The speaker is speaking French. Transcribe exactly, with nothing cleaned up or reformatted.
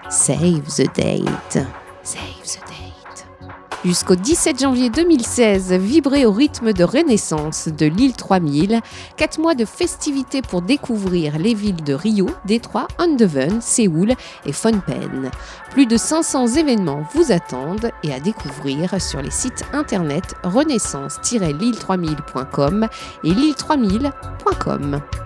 Save the date. Save the date. Jusqu'au dix-sept janvier deux mille seize, vibrez au rythme de Renaissance de l'île trois mille. Quatre mois de festivités pour découvrir les villes de Rio, Détroit, Eindhoven, Séoul et Phnom Penh. Plus de cinq cents événements vous attendent et à découvrir sur les sites internet renaissance tiret l'île trois mille point com et l'île trois mille point com.